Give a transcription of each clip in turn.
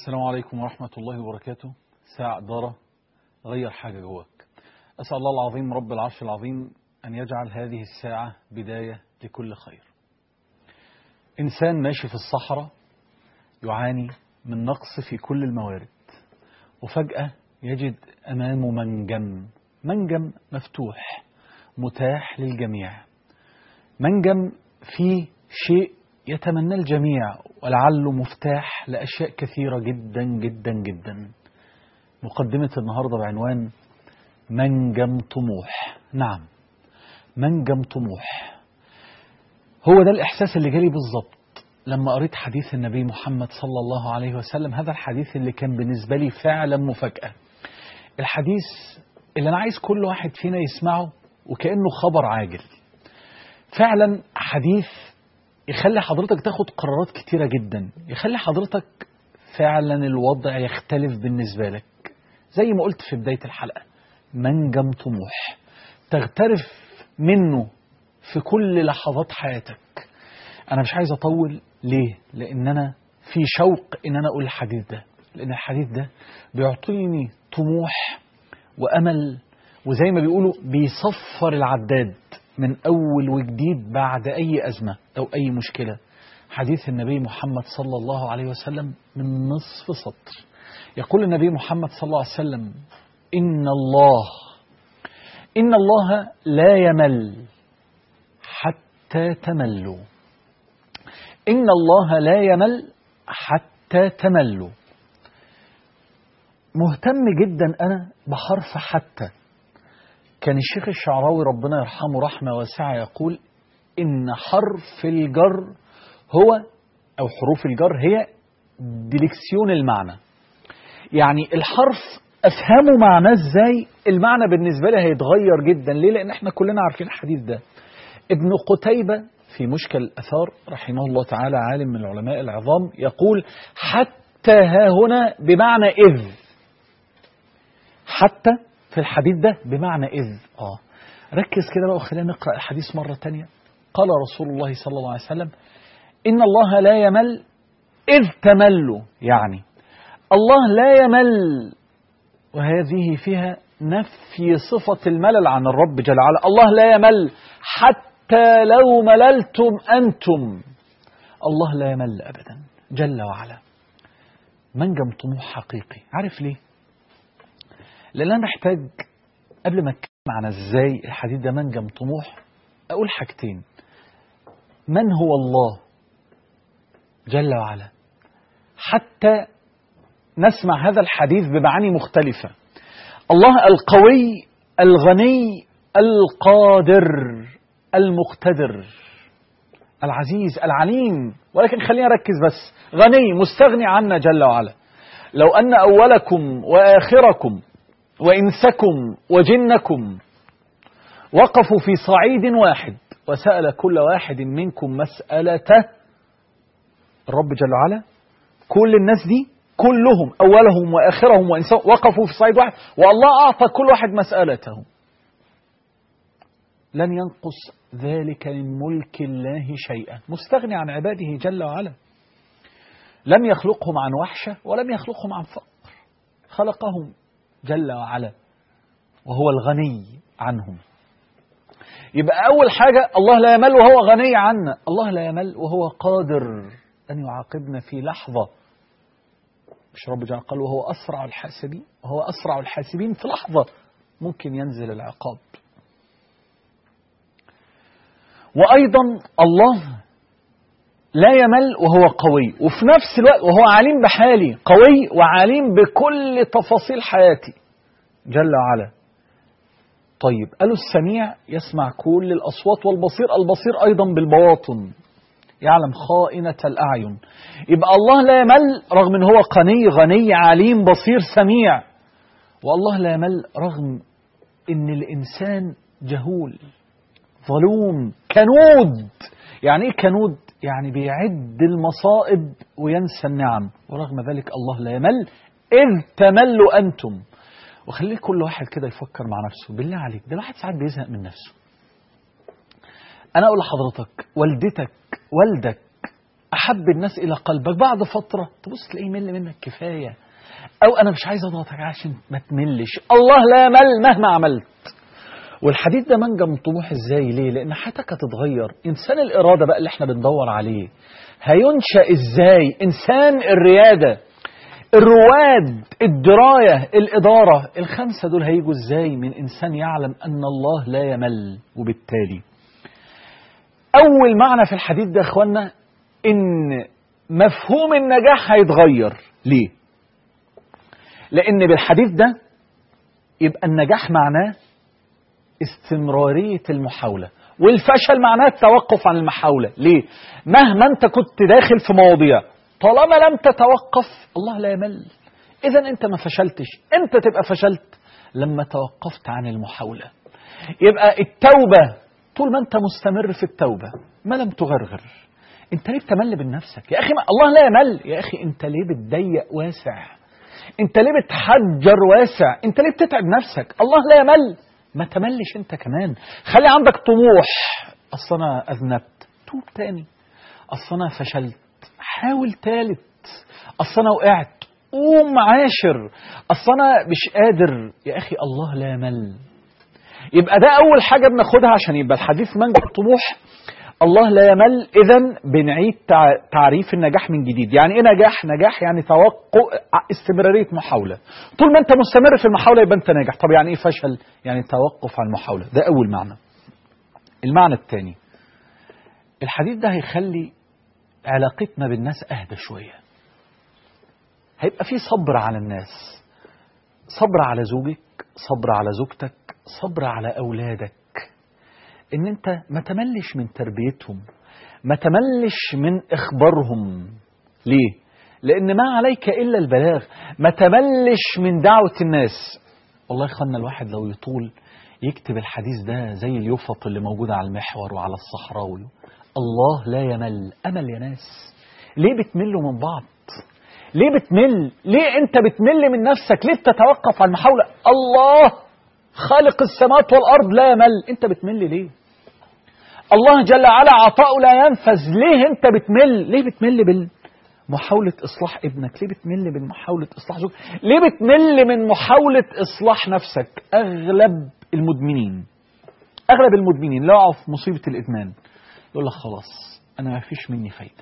السلام عليكم ورحمة الله وبركاته. ساعة إدارة غير حاجة جواك. أسأل الله العظيم رب العرش العظيم أن يجعل هذه الساعة بداية لكل خير. إنسان ماشي في الصحراء يعاني من نقص في كل الموارد، وفجأة يجد أمامه منجم مفتوح متاح للجميع، منجم فيه شيء يتمنى الجميع ولعله مفتاح لأشياء كثيرة جدا جدا جدا. مقدمة النهاردة بعنوان منجم طموح. نعم، منجم طموح. هو ده الإحساس اللي جالي بالظبط لما قريت حديث النبي محمد صلى الله عليه وسلم. هذا الحديث اللي كان بالنسبة لي فعلا مفاجأة، الحديث اللي أنا عايز كل واحد فينا يسمعه وكأنه خبر عاجل. فعلا حديث يخلي حضرتك تاخد قرارات كتيرة جدا، يخلي حضرتك فعلا الوضع يختلف بالنسبة لك. زي ما قلت في بداية الحلقة، منجم طموح تغترف منه في كل لحظات حياتك. أنا مش عايز أطول، ليه؟ لأن أنا في شوق إن أنا أقول الحديث ده، لأن الحديث ده بيعطيني طموح وأمل، وزي ما بيقولوا بيصفر العداد من أول وجديد بعد أي أزمة أو أي مشكلة. حديث النبي محمد صلى الله عليه وسلم من نصف سطر. يقول النبي محمد صلى الله عليه وسلم: إن الله لا يمل حتى تملوا. إن الله لا يمل حتى تملوا. مهتم جدا أنا بحرف حتى. كان الشيخ الشعراوي ربنا يرحمه رحمة واسعة يقول إن حرف الجر هو، أو حروف الجر هي ديليكسيون المعنى. يعني الحرف أفهمه معناه إزاي، المعنى بالنسبة لي هيتغير جدا. ليه؟ لأن احنا كلنا عارفين الحديث ده. ابن قتيبة في مشكل الأثار رحمه الله تعالى، عالم من العلماء العظام، يقول حتى ها هنا بمعنى إذ. حتى في الحديث ده بمعنى إذ. ركز كده بقى وخلينا نقرأ الحديث مرة تانية. قال رسول الله صلى الله عليه وسلم: إن الله لا يمل إذ تملوا. يعني الله لا يمل، وهذه فيها نفي صفة الملل عن الرب جل وعلا. الله لا يمل حتى لو مللتم أنتم. الله لا يمل أبدا جل وعلا. منجم طموح حقيقي. عارف ليه؟ لأن أنا محتاج قبل ما أتكلم عن إزاي الحديث ده منجم طموح أقول حاجتين: من هو الله جل وعلا، حتى نسمع هذا الحديث بمعاني مختلفة. الله القوي الغني القادر المقتدر العزيز العليم. ولكن خلينا نركز بس، غني مستغني عنا جل وعلا. لو أن أولكم وآخركم وإنسكم وجنكم وقفوا في صعيد واحد وسأل كل واحد منكم مسألته، الرب جل وعلا كل الناس دي كلهم أولهم وآخرهم وإنسكم وقفوا في صعيد واحد، والله أعطى كل واحد مسألته، لن ينقص ذلك من ملك الله شيئا. مستغني عن عباده جل وعلا. لم يخلقهم عن وحشة ولم يخلقهم عن فقر، خلقهم جل وعلا وهو الغني عنهم. يبقى أول حاجة الله لا يمل وهو غني عنا. الله لا يمل وهو قادر أن يعاقبنا في لحظة. مش رب جل قال وهو أسرع الحاسبين؟ وهو أسرع الحاسبين في لحظة ممكن ينزل العقاب. وأيضا الله لا يمل وهو قوي، وفي نفس الوقت وهو عليم بحالي، قوي وعليم بكل تفاصيل حياتي جل وعلا. طيب، قالوا السميع يسمع كل الأصوات، والبصير البصير أيضا بالبواطن، يعلم خائنة الأعين. يبقى الله لا يمل رغم أن هو غني عليم بصير سميع. والله لا يمل رغم أن الإنسان جهول ظلوم كنود. يعني إيه كنود؟ يعني بيعد المصائب وينسى النعم، ورغم ذلك الله لا يمل إذ تملوا أنتم. وخليه كل واحد كده يفكر مع نفسه، بالله عليك، ده الواحد ساعات بيزهق من نفسه. أنا أقول لحضرتك، والدتك والدك أحب الناس إلى قلبك، بعد فترة تبص تلاقيه مل منك كفاية، أو أنا مش عايز أضغطك عشان ما تملش. الله لا يمل مهما عملت. والحديث ده منجم من طموح إزاي؟ ليه؟ لأن حياتك هتتغير. إنسان الإرادة بقى اللي احنا بندور عليه هينشأ إزاي؟ إنسان الريادة، الرواد، الدراية، الإدارة، الخمسة دول هيجوا إزاي؟ من إنسان يعلم أن الله لا يمل. وبالتالي أول معنى في الحديث ده يا أخوانا إن مفهوم النجاح هيتغير. ليه؟ لأن بالحديث ده يبقى النجاح معناه استمرارية المحاولة، والفشل معناه التوقف عن المحاولة. ليه؟ مهما أنت كنت داخل في مواضيع طالما لم تتوقف الله لا يمل. إذا أنت ما فشلتش. أنت تبقى فشلت لما توقفت عن المحاولة. يبقى التوبة طول ما أنت مستمر في التوبة ما لم تغرغر. أنت ليه بتمل بنفسك يا أخي؟ الله لا يمل يا أخي. أنت ليه بتضيق واسع؟ أنت ليه بتحجر واسع؟ أنت ليه بتتعب نفسك؟ الله لا يمل. ما تملش أنت كمان. خلي عندك طموح. أصل أنا أذنبت، توب تاني. أصل أنا فشلت، حاول تالت. أصل أنا وقعت، قوم عاشر. أصل أنا مش قادر يا أخي. الله لا يمل. يبقى ده أول حاجة بناخدها عشان يبقى الحديث منجح الطموح. الله لا يمل. إذن بنعيد تعريف النجاح من جديد. يعني إيه نجاح؟ نجاح يعني استمرارية محاولة. طول ما أنت مستمر في المحاولة يبقى أنت ناجح. طب يعني إيه فشل؟ يعني توقف عن المحاولة. ده أول معنى. المعنى الثاني، الحديث ده هيخلي علاقتنا بالناس أهدى شوية. هيبقى في صبر على الناس، صبر على زوجك، صبر على زوجتك، صبر على أولادك. إن أنت ما تملش من تربيتهم، ما تملش من إخبارهم. ليه؟ لأن ما عليك إلا البلاغ. ما تملش من دعوة الناس. والله يخلنا الواحد لو يطول يكتب الحديث ده زي اليفط اللي موجودة على المحور وعلى الصحراوي. الله لا يمل. أمل يا ناس. ليه بتملوا من بعض؟ ليه بتمل؟ ليه أنت بتمل من نفسك؟ ليه بتتوقف عن المحاولة؟ الله خالق السماوات والأرض لا يمل. أنت بتمل ليه؟ الله جل وعلا عطاؤه لا ينفذ. ليه أنت بتمل؟ ليه بتمل محاولة إصلاح ابنك؟ ليه بتمل من محاولة إصلاح زوجك؟ ليه بتمل من محاولة إصلاح نفسك؟ أغلب المدمنين اللي وقعوا في مصيبة الإدمان يقول لك خلاص أنا ما فيش مني فايدة.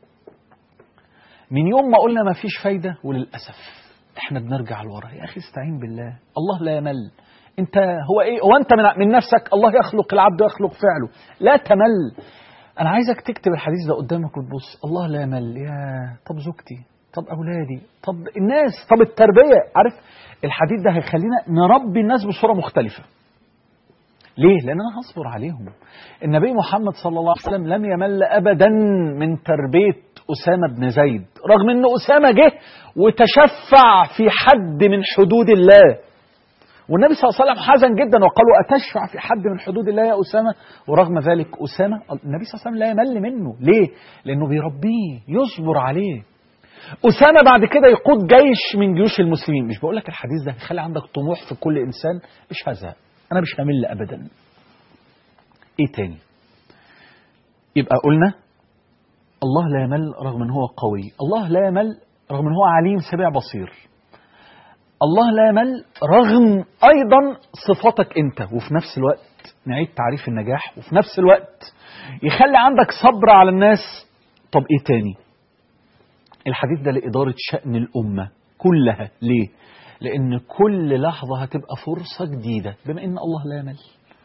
من يوم ما قلنا ما فيش فايدة وللأسف إحنا بنرجع لورا. يا أخي استعين بالله. الله لا يمل. أنت هو إيه؟ هو أنت من نفسك؟ الله يخلق العبد ويخلق فعله. لا تمل. أنا عايزك تكتب الحديث ده قدامك وتبص. الله لا يمل. يا طب زوجتي، طب أولادي، طب الناس، طب التربية. عارف الحديث ده هيخلينا نربي الناس بصورة مختلفة. ليه؟ لأن أنا هصبر عليهم. النبي محمد صلى الله عليه وسلم لم يمل أبدا من تربية أسامة بن زيد، رغم أن أسامة جه وتشفع في حد من حدود الله. والنبي صلى الله عليه وسلم حزن جدا وقالوا أتشفع في حد من حدود الله يا أسامة؟ ورغم ذلك أسامة النبي صلى الله عليه وسلم لا يمل منه. ليه؟ لأنه بيربيه، يصبر عليه. أسامة بعد كده يقود جيش من جيوش المسلمين. مش بقول لك الحديث ده يخلي عندك طموح في كل إنسان؟ مش هزهق، أنا مش همل أبدا. إيه تاني؟ يبقى قلنا الله لا يمل رغم أنه هو قوي. الله لا يمل رغم أنه هو عليم سميع بصير. الله لا يمل رغم أيضا صفاتك أنت. وفي نفس الوقت نعيد تعريف النجاح، وفي نفس الوقت يخلي عندك صبر على الناس. طب إيه تاني؟ الحديث ده لإدارة شأن الأمة كلها. ليه؟ لأن كل لحظة هتبقى فرصة جديدة بما أن الله لا يمل.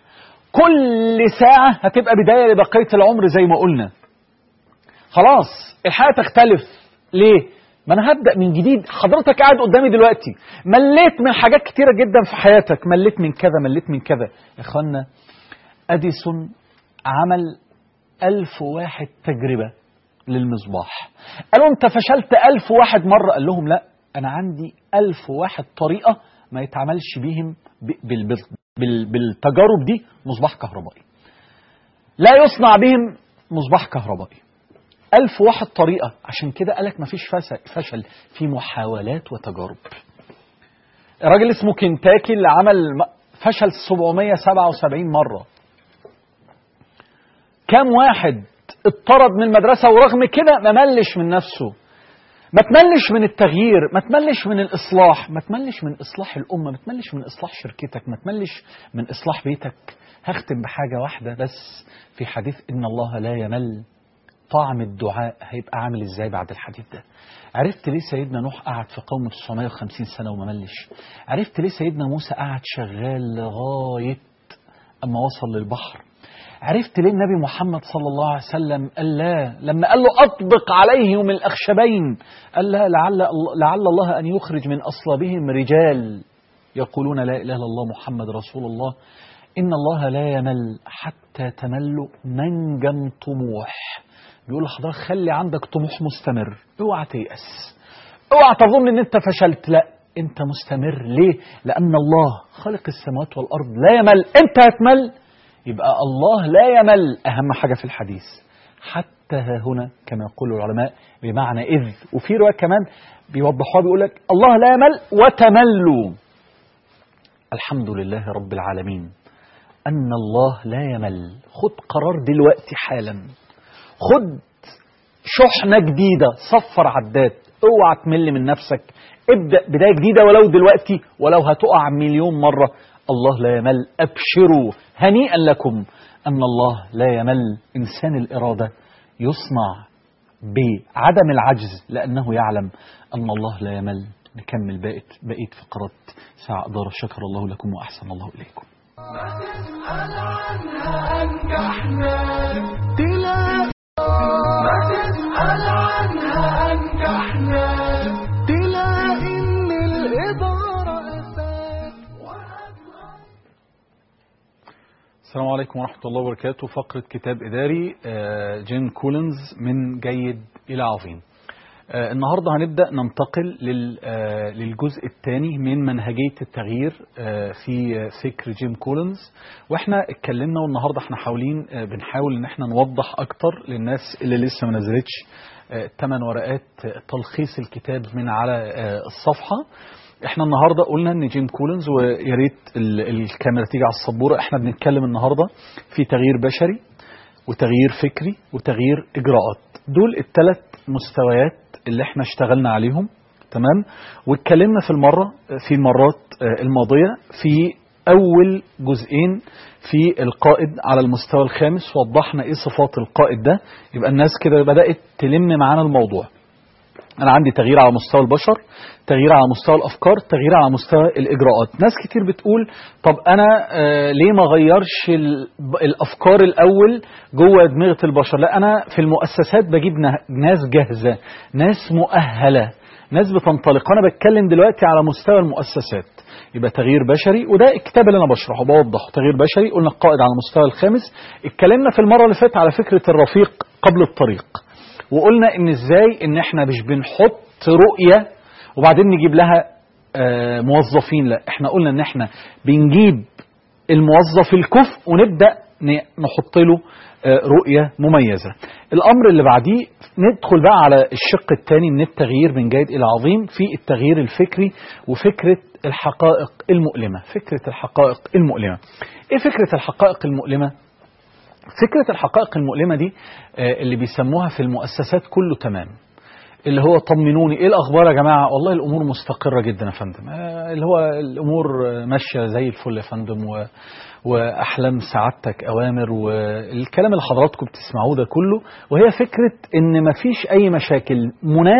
كل ساعة هتبقى بداية لبقية العمر زي ما قلنا. خلاص الحياة تختلف. ليه؟ ما أنا هبدأ من جديد. حضرتك قاعد قدامي دلوقتي مليت من حاجات كتيرة جدا في حياتك. مليت من كذا، مليت من كذا. يا إخوانا أديسون عمل 1001 تجربة للمصباح. قالوا أنت فشلت 1001 مرة. قال لهم لا، أنا عندي 1001 طريقة ما يتعملش بيهم بالتجارب دي مصباح كهربائي. لا يصنع بهم مصباح كهربائي. 1001 طريقة. عشان كده قالك ما فيش فشل في محاولات وتجارب. الراجل اسمه كنتاكي اللي عمل فشل 777 مرة. كم واحد اتطرد من المدرسة ورغم كده ما ملش من نفسه، ما تملش من التغيير، ما تملش من الإصلاح، ما تملش من إصلاح الأمة، ما تملش من إصلاح شركتك، ما تملش من إصلاح بيتك. هختم بحاجة واحدة بس في حديث إن الله لا يمل. طعم الدعاء هيبقى عامل إزاي بعد الحديث ده؟ عرفت ليه سيدنا نوح قعد في قوم 950 سنة وما ملش؟ عرفت ليه سيدنا موسى قعد شغال لغاية أما وصل للبحر؟ عرفت ليه النبي محمد صلى الله عليه وسلم قال لا لما قال له أطبق عليهم الأخشبين، قال لا لعل الله أن يخرج من أصلابهم رجال يقولون لا إله إلا الله محمد رسول الله. إن الله لا يمل حتى تمل منجم طموح. بيقول لحضرتك خلي عندك طموح مستمر، اوعى تيأس، اوعى تظن ان انت فشلت، لا انت مستمر. ليه؟ لأن الله خالق السماوات والأرض لا يمل. انت هتمل يبقى الله لا يمل. أهم حاجة في الحديث حتى ها هنا كما يقول العلماء بمعنى إذ، وفي رواية كمان بيوضحوها بيقول لك الله لا يمل وتملوا. الحمد لله رب العالمين أن الله لا يمل. خد قرار دلوقتي حالا، خد شحنة جديدة، صفر عداد، اوعى تمل من نفسك، ابدأ بداية جديدة ولو دلوقتي، ولو هتقع مليون مرة. الله لا يمل. أبشروا هنيئا لكم أن الله لا يمل. إنسان الإرادة يصنع بعدم العجز لأنه يعلم أن الله لا يمل. نكمل بقية فقرات ساعة إدارة. شكر الله لكم وأحسن الله إليكم. ما تسأل عنها أنجحنا ما تسأل عنها أنجحنا تلاقي إن الإدارة أساس. السلام عليكم ورحمة الله وبركاته. فقرة كتاب إداري جيم كولينز من جيد إلى عظيم. النهاردة هنبدأ ننتقل للجزء الثاني من منهجية التغيير في فكر جيم كولينز. واحنا اتكلمنا والنهاردة احنا بنحاول ان احنا نوضح اكتر للناس اللي لسه ما نزلتش 8 ورقات تلخيص الكتاب من على الصفحة. احنا النهاردة قلنا ان جيم كولينز، ويا ريت الكاميرا تيجي على السبورة، احنا بنتكلم النهاردة في تغيير بشري وتغيير فكري وتغيير اجراءات. دول الثلاث مستويات اللي احنا اشتغلنا عليهم، تمام. واتكلمنا في المرات الماضية في اول جزئين في القائد على المستوى الخامس، وضحنا ايه صفات القائد ده. يبقى الناس كده بدأت تلم معانا الموضوع. انا عندي تغيير على مستوى البشر، تغيير على مستوى الافكار، تغيير على مستوى الاجراءات. ناس كتير بتقول طب انا ليه ما غيرش الافكار الاول جوه دماغ البشر؟ لا، انا في المؤسسات بجيب ناس جاهزة، ناس مؤهلة، ناس بتنطلق. انا بتكلم دلوقتي على مستوى المؤسسات. يبقى تغيير بشري، وده الكتاب اللي انا بشرحه بوضحه. تغيير بشري قلنا القائد على المستوى الخامس. اتكلمنا في المرة اللي فاتت على فكرة الرفيق قبل الطريق، وقلنا ان ازاي ان احنا مش بنحط رؤية وبعدين نجيب لها موظفين. لا، احنا قلنا ان احنا بنجيب الموظف الكفء ونبدأ نحط له رؤية مميزة. الامر اللي بعديه ندخل بقى على الشق الثاني من التغيير من جيد الى عظيم في التغيير الفكري وفكرة الحقائق المؤلمة. فكرة الحقائق المؤلمة. ايه فكرة الحقائق المؤلمة؟ فكرة الحقائق المؤلمة دي اللي بيسموها في المؤسسات كله تمام، اللي هو طمنوني ايه الاخبار يا جماعة؟ والله الامور مستقرة جدا يا فندم، اللي هو الامور ماشية زي الفل يا فندم، واحلام سعادتك اوامر، والكلام اللي حضراتكم بتسمعوه ده كله. وهي فكرة ان مفيش اي مشاكل،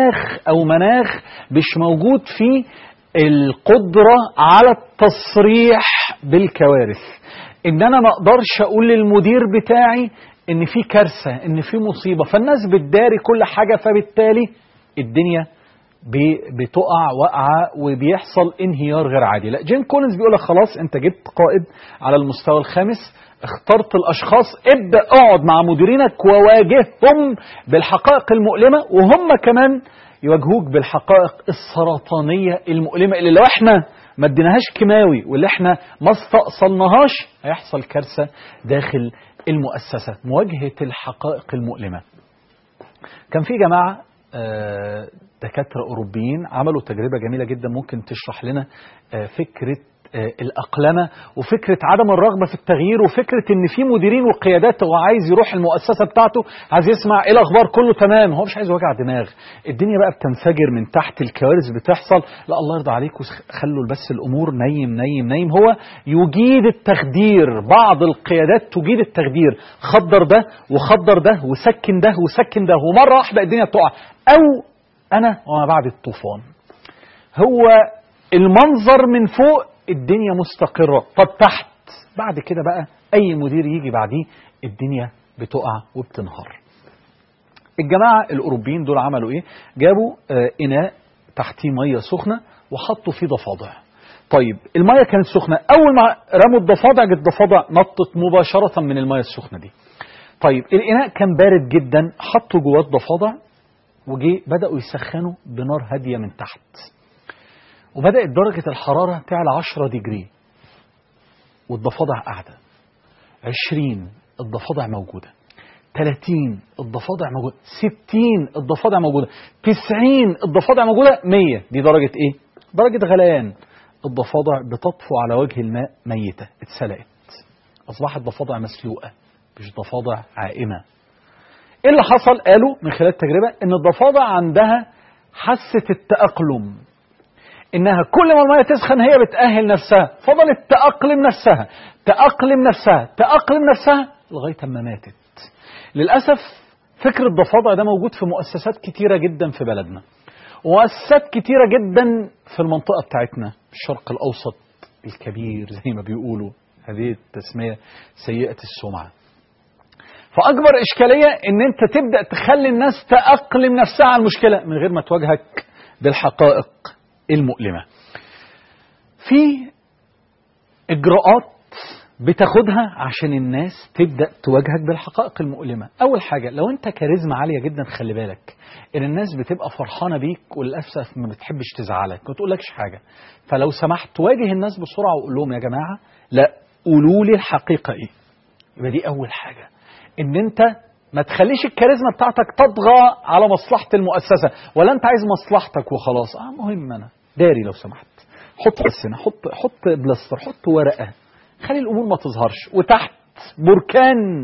مناخ مش موجود فيه القدرة على التصريح بالكوارث. ان انا ما اقدرش اقول للمدير بتاعي ان في كارثة، ان في مصيبة، فالناس بتداري كل حاجة، فبالتالي الدنيا بتقع وقعة وبيحصل انهيار غير عادي. لا، جيم كولينز بيقولك خلاص انت جبت قائد على المستوى الخامس، اخترت الاشخاص، ابدأ اقعد مع مديرينك وواجههم بالحقائق المؤلمة، وهم كمان يواجهوك بالحقائق السرطانية المؤلمة اللي لو احنا ما اديناهاش كيماوي واللي احنا ما استأصلناهاش هيحصل كارثة داخل المؤسسة. مواجهة الحقائق المؤلمة. كان في جماعة دكاترة أوروبيين عملوا تجربة جميلة جدا، ممكن تشرح لنا فكرة الأقلمة وفكرة عدم الرغبة في التغيير وفكرة إن في مديرين وقيادات هو عايز يروح المؤسسة بتاعته عايز يسمع إيه الأخبار كله تمام، هو مش عايز وجع دماغ. الدنيا بقى بتنفجر من تحت، الكوارث بتحصل، لا الله يرضى عليكم خلوا بس الأمور نيم نيم نيم. هو يجيد التخدير، بعض القيادات تجيد التخدير، خدر ده وخدر ده وسكن ده وسكن ده، ومرة واحدة الدنيا بتقع. أو أنا وما بعد الطوفان، هو المنظر من فوق الدنيا مستقرة، طب تحت بعد كده بقى أي مدير يجي بعديه الدنيا بتقع وبتنهار. الجماعة الأوروبيين دول عملوا إيه؟ جابوا إناء تحتيه مية سخنة وحطوا فيه ضفادع. طيب المية كانت سخنة، أول ما رموا الضفادع الضفادع نطت مباشرة من المية السخنة دي. طيب الإناء كان بارد جدا، حطوا جواه الضفادع وجي بدأوا يسخنوا بنار هادية من تحت، وبدأت درجة الحرارة تعلى 10 ديجري والضفادع قاعدة. 20 الضفادع موجودة، 30 الضفادع موجودة، 60 الضفادع موجودة، 90 الضفادع موجودة، 100 دي درجة ايه؟ درجة غليان. الضفادع بتطفو على وجه الماء ميتة، اتسلقت، أصبحت ضفادع مسلوقة مش ضفادع عائمة. ايه اللي حصل؟ قالوا من خلال التجربة ان الضفادع عندها حاسة التأقلم، إنها كل ما المية تسخن هي بتأهل نفسها، فضلت تأقلم نفسها تأقلم نفسها تأقلم نفسها لغاية ما ماتت. للأسف فكر الضفادع ده موجود في مؤسسات كتيرة جدا في بلدنا، ومؤسسات كتيرة جدا في المنطقة بتاعتنا الشرق الأوسط الكبير زي ما بيقولوا، هذه التسمية سيئة السمعة. فأكبر إشكالية إن أنت تبدأ تخلي الناس تأقلم نفسها على المشكلة من غير ما تواجهك بالحقائق المؤلمة. في إجراءات بتاخدها عشان الناس تبدأ تواجهك بالحقائق المؤلمة. أول حاجة، لو أنت كاريزما عالية جدا خلي بالك إن الناس بتبقى فرحانة بيك وللأسف ما بتحبش تزعلك ما تقولكش حاجة. فلو سمحت واجه الناس بسرعة وقول لهم يا جماعة لا قولوا لي الحقيقة إيه. يبقى دي أول حاجة، إن أنت ما تخليش الكاريزما بتاعتك تطغى على مصلحة المؤسسة، ولا أنت عايز مصلحتك وخلاص. مهم أنا داري لو سمحت، حط السنة، حط بلاستر، حط ورقة، خلي الأمور ما تظهرش. وتحت بركان،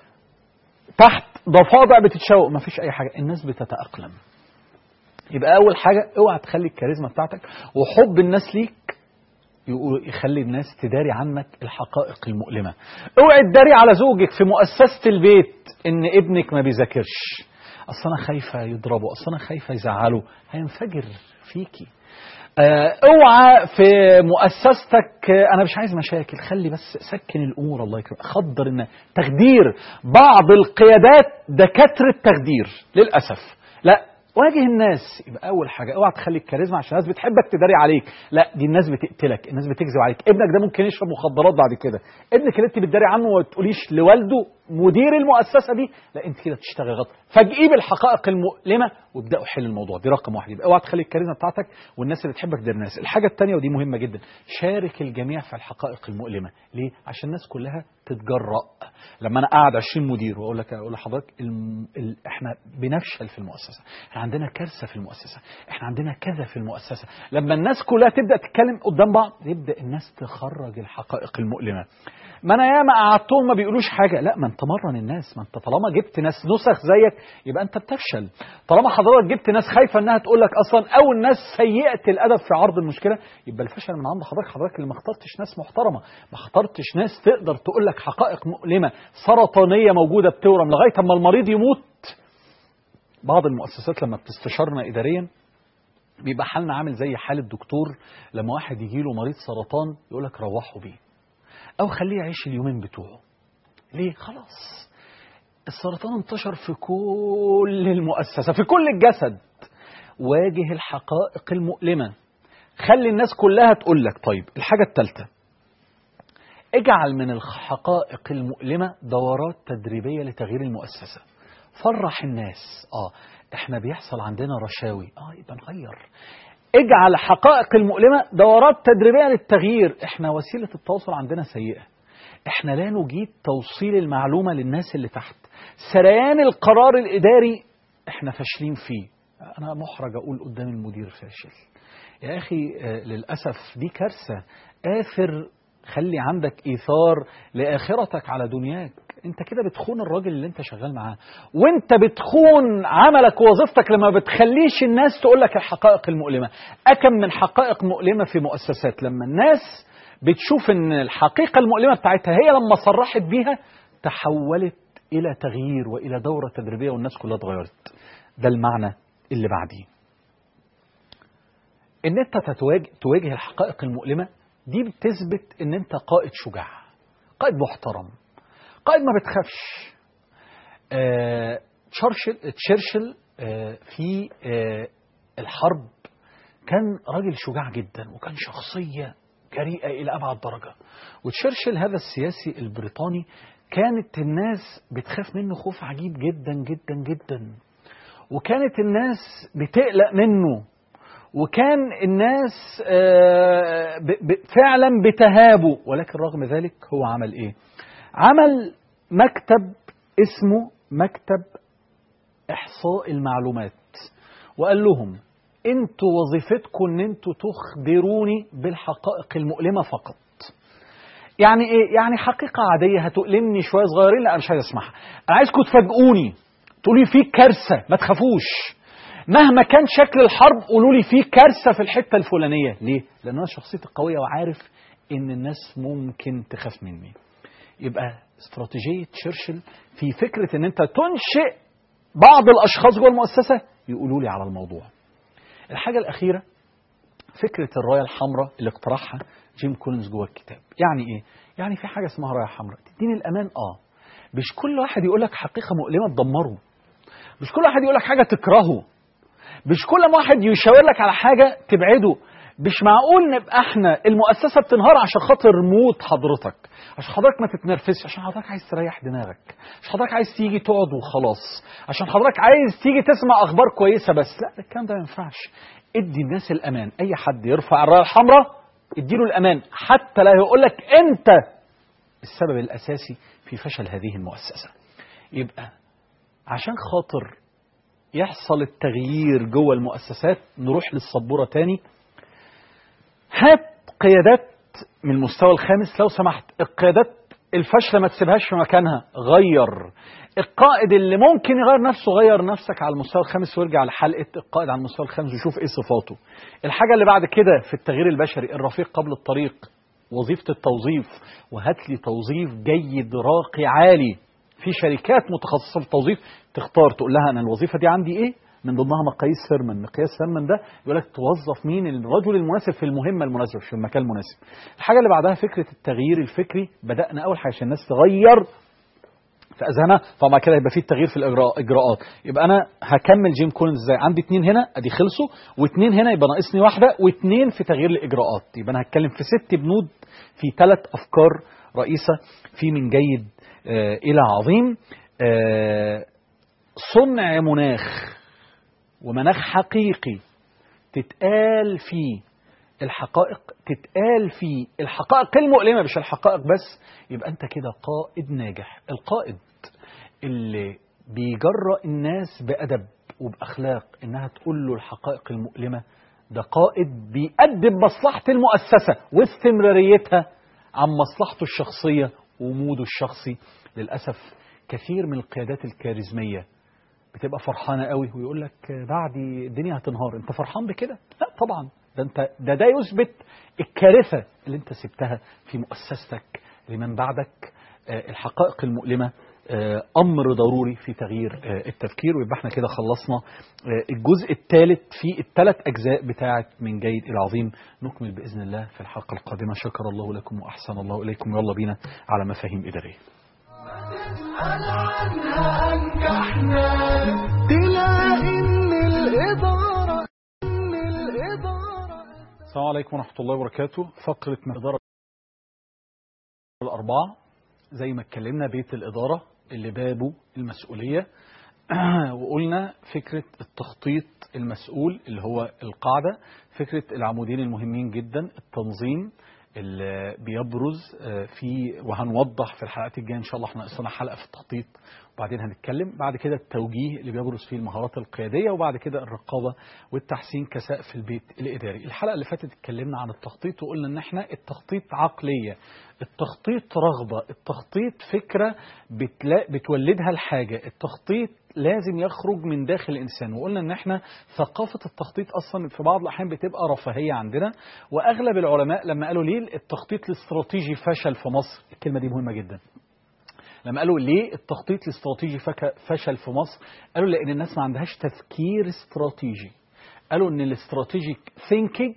تحت ضفادع بتتشوق، ما فيش أي حاجة، الناس بتتأقلم. يبقى أول حاجة اوعى تخلي الكاريزما بتاعتك وحب الناس ليك يخلي الناس تداري عنك الحقائق المؤلمة. اوعى تداري على زوجك في مؤسسة البيت ان ابنك ما بيذاكرش، اصل انا خايفة يضربه، اصل انا خايفة يزعله، هينفجر فيكي. اوعى في مؤسستك انا مش عايز مشاكل، خلي بس سكن الامور، الله يكرمك، خدر الناس. تخدير، بعض القيادات دكاترة تخدير للأسف. لا واجه الناس. يبقى اول حاجه اوعى تخلي الكاريزما عشان الناس بتحبك تداري عليك، لا دي الناس بتقتلك، الناس بتكذب عليك. ابنك ده ممكن يشرب مخدرات بعد كده، ابنك اللي انت بتداري عنه وما تقوليش لوالده مدير المؤسسه دي، لا انت كده بتشتغل غلط. فاجئيه بالحقائق المؤلمه وابداوا حل الموضوع. دي رقم واحد. يبقى اوعى تخلي الكاريزما بتاعتك والناس اللي بتحبك تداري الناس. الحاجه الثانيه ودي مهمه جدا، شارك الجميع في الحقائق المؤلمه. ليه؟ عشان الناس كلها تتجرأ. لما انا قاعد 20 مدير واقول لحضرتك احنا بنفشل في المؤسسه، احنا عندنا كارثه في المؤسسه، احنا عندنا كذا في المؤسسه، لما الناس كلها تبدا تتكلم قدام بعض يبدا الناس تخرج الحقائق المؤلمه. ما انا ياما قعدتهم ما بيقولوش حاجه، لا ما انت مرن الناس، ما انت طالما جبت ناس نسخ زيك يبقى انت بتفشل. طالما حضرتك جبت ناس خايفه انها تقول لك اصلا، او الناس سيئه الادب في عرض المشكله، يبقى الفشل من عند حضرتك اللي ما اخترتش ناس محترمه، ما اخترتش ناس تقدر تقول لك حقائق مؤلمه سرطانيه موجوده بتورم لغايه اما المريض يموت. بعض المؤسسات لما بتستشارنا اداريا بيبقى حالنا عامل زي حال الدكتور لما واحد يجي له مريض سرطان يقول لك روحوا بيه او خليه يعيش اليومين بتوعه. ليه؟ خلاص السرطان انتشر في كل المؤسسه، في كل الجسد. واجه الحقائق المؤلمه، خلي الناس كلها تقول لك. طيب الحاجه الثالثه، اجعل من الحقائق المؤلمه دورات تدريبيه لتغيير المؤسسه. فرح الناس. احنا بيحصل عندنا رشاوي، يبقى نغير. اجعل حقائق المؤلمة دورات تدريبية للتغيير. احنا وسيلة التواصل عندنا سيئة، احنا لا نجيد توصيل المعلومة للناس اللي تحت. سريان القرار الإداري احنا فاشلين فيه. انا محرج اقول قدام المدير فاشل. يا أخي للأسف دي كارثة. آثر، خلي عندك إيثار لآخرتك على دنياك. أنت كده بتخون الراجل اللي أنت شغال معاه، وأنت بتخون عملك ووظيفتك لما بتخليش الناس تقول لك الحقائق المؤلمة. أكم من حقائق مؤلمة في مؤسسات لما الناس بتشوف أن الحقيقة المؤلمة بتاعتها هي لما صرحت بيها تحولت إلى تغيير وإلى دورة تدريبية والناس كلها اتغيرت. ده المعنى اللي بعديه. ان انت تواجه الحقائق المؤلمة دي بتثبت ان انت قائد شجاع، قائد محترم، قائد ما بتخافش. تشرشل في الحرب كان راجل شجاع جدا وكان شخصية جريئة إلى أبعد درجة. وتشرشل هذا السياسي البريطاني كانت الناس بتخاف منه خوف عجيب جدا جدا جدا، وكانت الناس بتقلق منه، وكان الناس فعلا بتهابه. ولكن رغم ذلك هو عمل ايه؟ عمل مكتب اسمه مكتب احصاء المعلومات، وقال لهم انتوا وظيفتكم ان انتوا تخبروني بالحقائق المؤلمة فقط. يعني ايه؟ يعني حقيقة عادية هتؤلمني شوية صغيرين، لا مش عايز اسمعها. انا عايزكم تفاجئوني، تقولوا لي في كارثة، ما تخافوش. مهما كان شكل الحرب قولوا لي في كارثة في الحتة الفلانية. ليه؟ لأن أنا شخصيتي قوية وعارف إن الناس ممكن تخاف مني. يبقى استراتيجية تشرشل في فكرة إن أنت تنشئ بعض الأشخاص جوه المؤسسة يقولوا لي على الموضوع. الحاجة الأخيرة فكرة الراية الحمراء اللي اقترحها جيم كولينز جوه الكتاب. يعني إيه؟ يعني في حاجة اسمها راية حمراء تديني الأمان. مش كل واحد يقول لك حقيقة مؤلمة تدمره، مش كل واحد يقول لك حاجة تكرهه، مش كل واحد يشاور لك على حاجة تبعده. مش معقول نبقى احنا المؤسسة بتنهار عشان خاطر موت حضرتك، عشان حضرتك ما تتنرفزش، عشان حضرتك عايز تريح دماغك، عشان حضرتك عايز تيجي تقعد وخلاص، عشان حضرتك عايز تيجي تسمع اخبار كويسة بس. لا، الكلام ده ما ينفعش. ادي الناس الامان. اي حد يرفع الراية الحمراء اديله الامان، حتى لا يقول لك انت السبب الاساسي في فشل هذه المؤسسة. يبقى عشان خاطر يحصل التغيير جوه المؤسسات نروح للسبورة تاني. هات قيادات من المستوى الخامس لو سمحت. القيادات الفاشلة ما تسيبهاش في مكانها، غير. القائد اللي ممكن يغير نفسه غير نفسك على المستوى الخامس وارجع لحلقة القائد على المستوى الخامس وشوف ايه صفاته. الحاجة اللي بعد كده في التغيير البشري، الرفيق قبل الطريق، وظيفة التوظيف. وهات لي توظيف جيد راقي عالي في شركات متخصصة في التوظيف، تختار تقول لها أنا الوظيفة دي عندي إيه؟ من ضمنها مقاييس فيرمان. مقياس فيرمان ده يقول لك توظف مين الرجل المناسب في المهمة المناسبة في المكان المناسب. الحاجة اللي بعدها فكرة التغيير الفكري. بدأنا أول حاجة عشان الناس تغير في أذهانها، طبعا كده يبقى في التغيير في الإجراءات. يبقى أنا هكمل جيم كولينز ازاي؟ عندي 2 هنا أدي خلصوا، و2 هنا يبقى ناقصني 1 و2 في تغيير الإجراءات. يبقى أنا هتكلم في 6 بنود في 3 أفكار رئيسة في من جيد إلى عظيم. صنع مناخ ومناخ حقيقي تتقال فيه الحقائق، تتقال فيه الحقائق المؤلمة مش الحقائق بس. يبقى أنت كده قائد ناجح. القائد اللي بيجرأ الناس بأدب وبأخلاق إنها تقول له الحقائق المؤلمة، ده قائد بيقدم مصلحة المؤسسة واستمراريتها عن مصلحته الشخصية وموده الشخصي. للأسف كثير من القيادات الكاريزمية بتبقى فرحانة قوي ويقول لك بعدي الدنيا هتنهار. انت فرحان بكده؟ لا طبعا. ده يثبت الكارثة اللي انت سبتها في مؤسستك لمن بعدك. الحقائق المؤلمة أمر ضروري في تغيير التفكير. ويبقى احنا كده خلصنا الجزء الثالث في ال3 أجزاء بتاعة من جيد إلى عظيم. نكمل بإذن الله في الحلقة القادمة. شكر الله لكم وأحسن الله إليكم. يلا بينا على مفاهيم إدارية. تلاقي إن الإدارة السلام عليكم ورحمة الله وبركاته. فقرة من إدارة الأربعة زي ما اتكلمنا، بيت الإدارة اللي بابه المسؤولية. وقلنا فكرة التخطيط المسؤول اللي هو القاعدة، فكرة العمودين المهمين جدا، التنظيم اللي بيبرز في، وهنوضح في الحلقات الجايه ان شاء الله، احنا ناقصنا حلقه في التخطيط وبعدين هنتكلم بعد كده التوجيه اللي بيبرز فيه المهارات القياديه، وبعد كده الرقابه والتحسين كسقف البيت الاداري. الحلقه اللي فاتت اتكلمنا عن التخطيط وقلنا ان احنا التخطيط عقليه، التخطيط رغبه، التخطيط فكره بتولدها الحاجه، التخطيط لازم يخرج من داخل الإنسان. وقلنا ان احنا ثقافة التخطيط اصلا في بعض الاحيان بتبقى رفاهية عندنا، واغلب العلماء لما قالوا ليه التخطيط الاستراتيجي فشل في مصر، الكلمة دي مهمة جدا، لما قالوا ليه التخطيط الاستراتيجي فشل في مصر، قالوا لان الناس ما عندهاش تفكير استراتيجي. قالوا ان الاستراتيجيك ثينكينج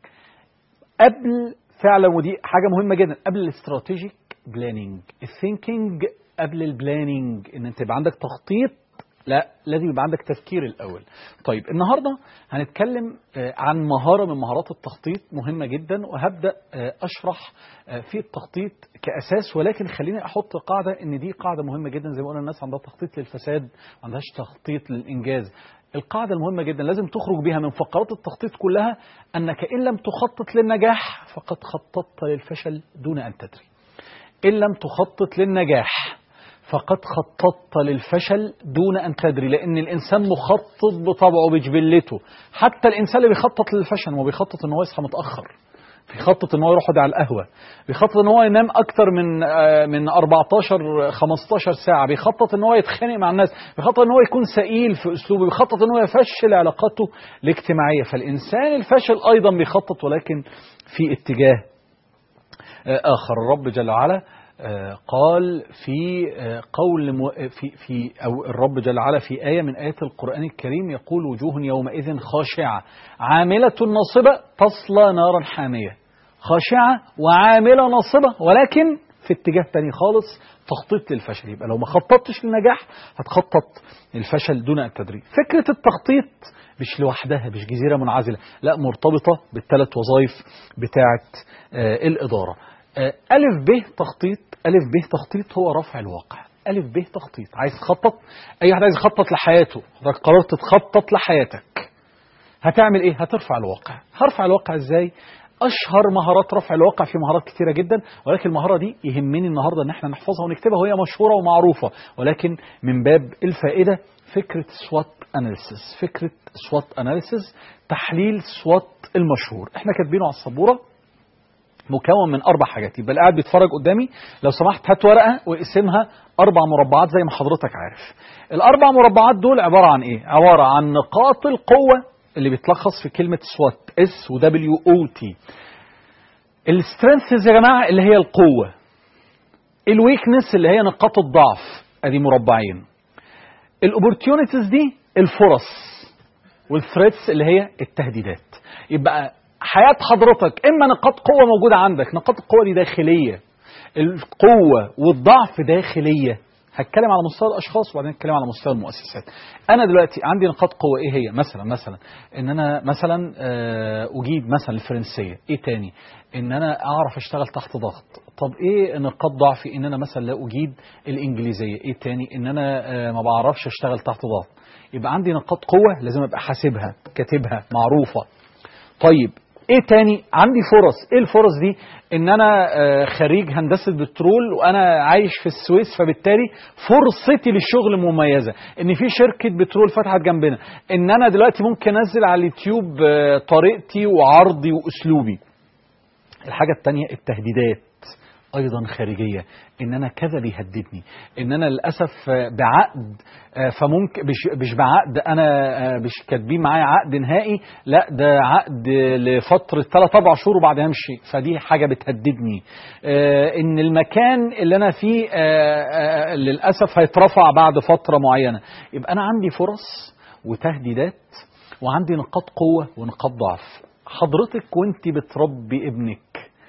قبل فعلا، ودي حاجة مهمة جدا، قبل الاستراتيجيك بلاننج. الثينكينج قبل البلاننج، ان انت يبقى عندك تخطيط، لا لازم يبقى عندك تفكير الأول. طيب النهاردة هنتكلم عن مهارة من مهارات التخطيط مهمة جدا، وهبدأ أشرح في التخطيط كأساس، ولكن خليني أحط قاعدة ان دي قاعدة مهمة جدا. زي ما قلنا الناس عندها تخطيط للفساد، ما عندهاش تخطيط للإنجاز. القاعدة المهمة جدا لازم تخرج بها من فقرات التخطيط كلها، أنك إن لم تخطط للنجاح فقد خططت للفشل دون أن تدري. إن لم تخطط للنجاح فقد خططت للفشل دون أن تدري، لأن الإنسان مخطط بطبعه بجبلته. حتى الإنسان اللي بيخطط للفشل هو بيخطط إن هو يصحى متأخر، بيخطط إن هو يروح على القهوة، بيخطط إن هو ينام أكتر من 14-15 ساعة، بيخطط إن هو يتخانق مع الناس، بيخطط إن هو يكون سئيل في أسلوبه، بيخطط إن هو يفشل علاقاته الاجتماعية. فالإنسان الفاشل أيضا بيخطط، ولكن في اتجاه آخر. الرب جل وعلا قال في قول أو الرب جل وعلا في آية من آيات القرآن الكريم يقول: وجوه يومئذ خاشعة عاملة ناصبة تصلى نارا حامية. خاشعة وعاملة ناصبة، ولكن في اتجاه تاني خالص، تخطيط للفشل. يبقى لو ما خططتش للنجاح هتخطط للفشل دون أن تدري. فكرة التخطيط مش لوحدها، مش جزيرة منعزلة، لا، مرتبطة بالثلاث وظائف بتاعة الإدارة. ألف ب تخطيط. ألف ب تخطيط هو رفع الواقع. ألف ب تخطيط، عايز تخطط، أي واحد عايز يخطط لحياته، حضرتك قررت تخطط لحياتك، هتعمل إيه؟ هترفع الواقع. هرفع الواقع إزاي؟ أشهر مهارات رفع الواقع في مهارات كتيرة جدا، ولكن المهارة دي يهمني النهاردة إن احنا نحفظها ونكتبها، وهي مشهورة ومعروفة، ولكن من باب الفائدة فكرة سوات أناليسيس. فكرة سوات أناليسيس، تحليل سوات المشهور. احنا كاتبينه على السبورة، مكون من 4 حاجات. يبقى اللي قاعد بيتفرج قدامي لو سمحت هات ورقة واقسمها 4 مربعات زي ما حضرتك عارف. ال4 مربعات دول عبارة عن ايه؟ عبارة عن نقاط القوة اللي بيتلخص في كلمة سوات، اس و دبليو او تي. السترينثز يا جماعة اللي هي القوة، الويكنس اللي هي نقاط الضعف، ادي مربعين. الاوبورتيونيتيز دي الفرص، والثريتس اللي هي التهديدات. يبقى حياة حضرتك إما نقاط قوة موجودة عندك، نقاط القوة دي داخلية، القوة والضعف داخلية. هتكلم على مستوى الأشخاص وبعدين هتكلم على مستوى المؤسسات. أنا دلوقتي عندي نقاط قوة إيه هي؟ مثلا إن أنا مثلا أجيد مثلا الفرنسية. إيه تاني؟ إن أنا أعرف أشتغل تحت ضغط. طب إيه نقاط ضعفي؟ إن أنا مثلا لا أجيد الإنجليزية. إيه تاني؟ إن أنا ما بعرفش أشتغل تحت ضغط. يبقى عندي نقاط قوة لازم أبقى حاسبها، كاتبها، معروفة. طيب ايه تاني؟ عندي فرص. ايه الفرص دي؟ ان انا خريج هندسة بترول وانا عايش في السويس، فبالتالي فرصتي للشغل مميزة، ان في شركة بترول فتحت جنبنا، ان انا دلوقتي ممكن انزل على اليوتيوب طريقتي وعرضي واسلوبي. الحاجة التانية التهديدات، ايضا خارجية، ان انا كذا بيهددني، ان انا للاسف بعقد، فممكن مش بعقد انا مش كاتبين معايا عقد نهائي، لا ده عقد لفترة 3-4 شهور وبعدها امشي، فدي حاجة بتهددني. ان المكان اللي انا فيه للاسف هيترفع بعد فترة معينة. يبقى انا عندي فرص وتهديدات، وعندي نقاط قوة ونقاط ضعف. حضرتك وانت بتربي ابنك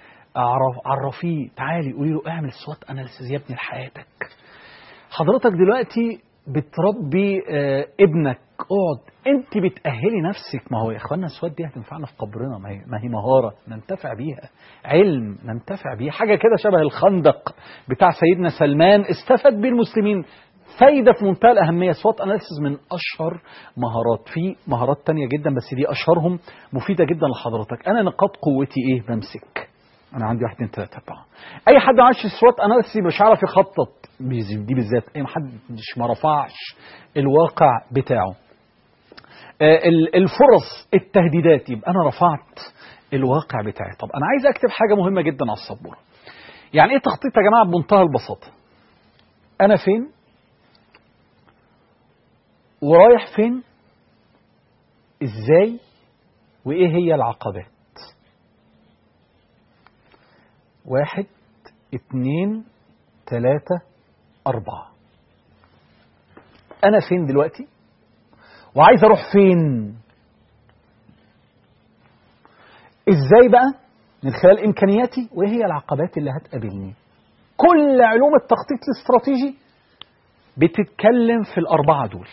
عرفيه، تعالي قولي له اعمل سوات اناليسيس يا ابني لحياتك. حضرتك دلوقتي بتربي ابنك، اقعد انت بتأهلي نفسك. ما هو يا اخوانا السوات دي هتنفعنا في قبرنا، ما هي مهارة ننتفع بيها، علم ننتفع بيه، حاجة كده شبه الخندق بتاع سيدنا سلمان استفاد بيه المسلمين. فايدة في منتهى الأهمية. سوات أناليسيس من أشهر مهارات، في مهارات تانية جدا بس دي أشهرهم، مفيدة جدا لحضرتك. أنا نقاط قوتي إيه؟ بمسك انا عندي 1 2 3 4. اي حد ما عملش سوات اناليسيس مش عارف يخطط دي بالذات. اي حد ما رفعش الواقع بتاعه، الفرص، التهديدات، يبقى انا رفعت الواقع بتاعي. طب انا عايز اكتب حاجه مهمه جدا على السبوره. يعني ايه تخطيط يا جماعه؟ بمنتهى البساطه، انا فين ورايح فين، ازاي، وايه هي العقبات. 1 2 3 4. انا فين دلوقتي وعايز اروح فين، ازاي بقى من خلال امكانياتي، وايه هي العقبات اللي هتقابلني. كل علوم التخطيط الاستراتيجي بتتكلم في ال4 دول.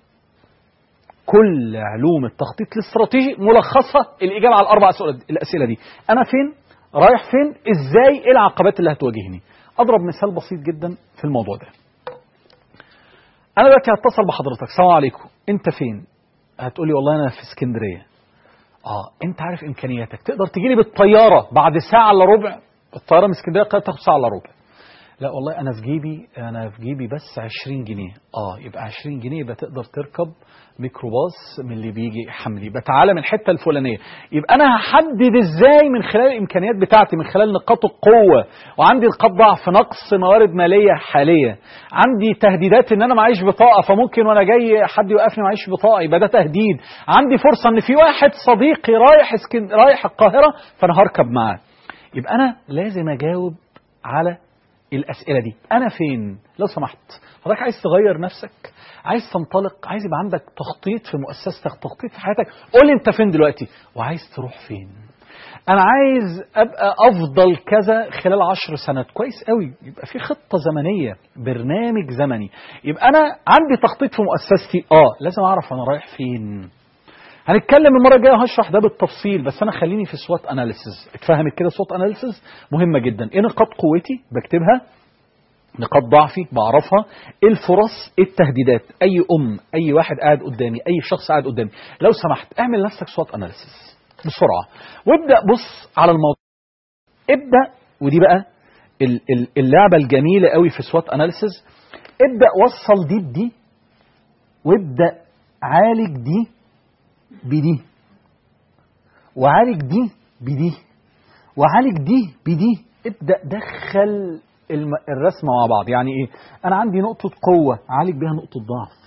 كل علوم التخطيط الاستراتيجي ملخصها الاجابه على ال4 الاسئله دي. انا فين، رايح فين، ازاي، ايه العقبات اللي هتواجهني. اضرب مثال بسيط جدا في الموضوع ده. انا دلوقتي هتصل بحضرتك، السلام عليكم، انت فين؟ هتقولي والله انا في اسكندريه. انت عارف امكانياتك، تقدر تجيلي بالطياره بعد ساعه الا ربع. الطياره من اسكندريه تاخد ساعه الا ربع. لا والله انا في جيبي بس 20 جنيه. يبقى 20 جنيه يبقى تقدر تركب ميكروباص من اللي بيجي حملي، يبقى تعالى من الحته الفلانيه. يبقى انا هحدد ازاي من خلال الامكانيات بتاعتي، من خلال نقاط القوه، وعندي نقاط ضعف، نقص موارد ماليه حاليه، عندي تهديدات ان انا معيش بطاقه، فممكن وانا جاي حد يوقفني معيش بطاقه، يبقى ده تهديد. عندي فرصه ان في واحد صديقي رايح القاهره فانا هركب معاه. يبقى انا لازم اجاوب على الأسئلة دي. أنا فين؟ لو سمحت حضرتك عايز تغير نفسك، عايز تنطلق، عايز يبقى عندك تخطيط في مؤسستك، تخطيط في حياتك، قول لي أنت فين دلوقتي وعايز تروح فين. أنا عايز أبقى أفضل كذا خلال 10 سنوات. كويس قوي، يبقى في خطة زمنية، برنامج زمني. يبقى أنا عندي تخطيط في مؤسستي، لازم أعرف أنا رايح فين. هنتكلم المرة الجاية وهشرح ده بالتفصيل، بس أنا خليني في سوات أناليسيز. اتفهمت كده؟ سوات أناليسيز مهمة جدا. إيه نقاط قوتي؟ بكتبها. نقاط ضعفي بعرفها. إيه الفرص؟ إيه التهديدات؟ أي واحد قاعد قدامي، أي شخص قاعد قدامي، لو سمحت اعمل لنفسك سوات أناليسيز بسرعة وابدأ بص على الموضوع. ابدأ، ودي بقى اللعبة الجميلة قوي في سوات أناليسيز. ابدأ وصل دي بدي، وابدأ عالج دي بدي، وعالج دي بدي، وعالج دي بدي. ابدأ دخل الرسمة مع بعض. يعني ايه؟ انا عندي نقطة قوة، عالج بيها نقطة ضعف.